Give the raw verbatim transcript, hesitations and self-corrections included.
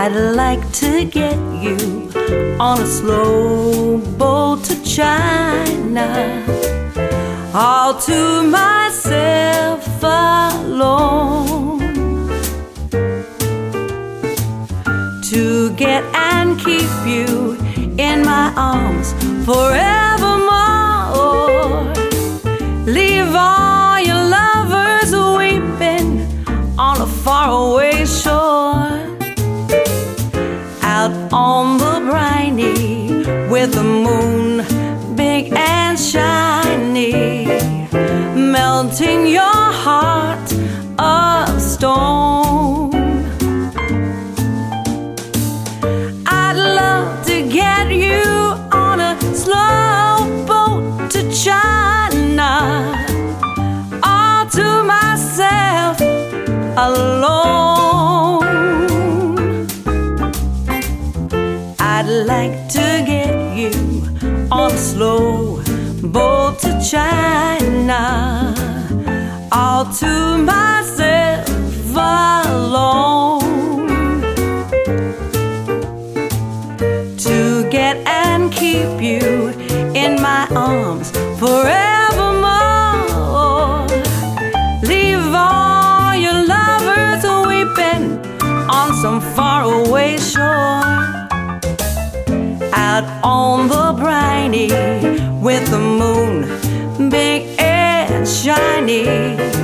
I'd like to get you on a slow boat to China, all to myself alone, to get and keep you in my arms forevermore. Leave all your lovers weeping on a faraway shore, out on the briny with the moon big and shiny, melting your heart of stone. I'd love to get you on a slow boat to China, all to myself alone. I'd like to get you on a slow boat to China, all to myself alone, to get and keep you in my arms forevermore. Leave all your lovers weeping on some faraway shore, out on the briny with the moon big and shiny,